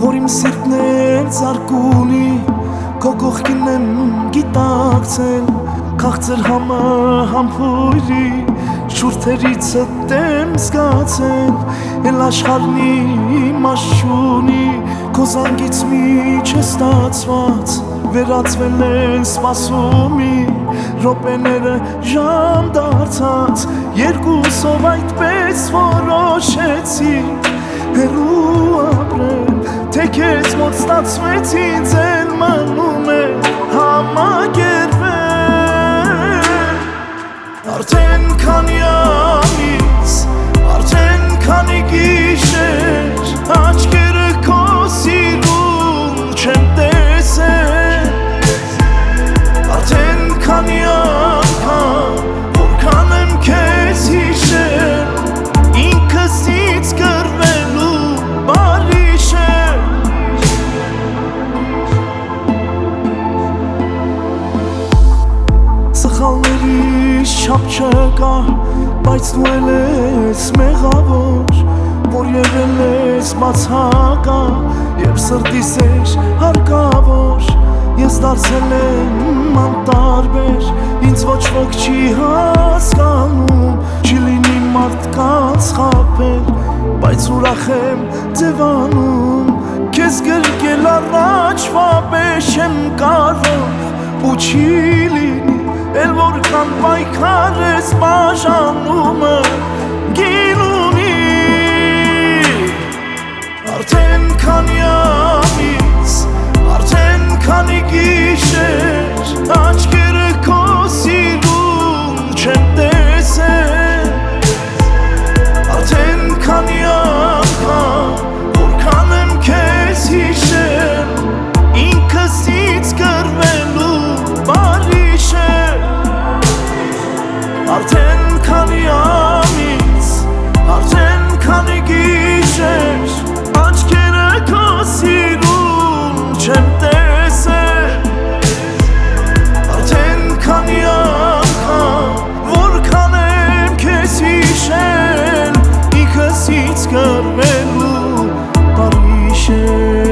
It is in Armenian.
որ իմ սիրտն էր ծարկունի քո կողքին եմ գիտակցել քաղցր համը համբույրի շուրթերիցդ եմ զգացել էլ աշխարհն իմ աշխունի քո զանգից միջ է ստացված վերածվել են սպասումի րոպեները ժամ դարձած երկուսով այդպես որոշեցինք հեռու ապրել թե քեզ մոտ ստացվեց ինձ էլ մնում է համակերպվել արդեն քանի ամիս արդեն քանի գիշեր աչքերը քո սիրուն չեմ տեսել արդեն քանի անգամ որքան եմ քեզ հիշել ինքսից կռվելու բարիշ է սխալների շապ չկա բայց դու էլ ես մեղավոր որ եղել ես բացակա և սրտիս էր հարկավոր ես դարձել եմ անտարբեր ինձ ոչ ոք չի հասկանում չի լինի մարդկանց խաբել բայց ուրախ եմ ձևանում քեզ գրկել առաջվա պես չեմ կարող ու չի լինի էլ որքան պայքար ես բաժանումը գին ունի արդեն քանի ամիս արդեն քանի գիշեր աչքերը քո սիրուն չեմ տեսել արդեն քանի անգամ որքան եմ քեզ հիշել ինքսից կռվելու բարիշ է արդեն քանի ամիս արդեն քանի գիշեր աչքերը քո սիրուն չեմ տեսել արդեն քանի անգամ որքան եմ քեզ հիշել ինքսից կռվելու բարիշ է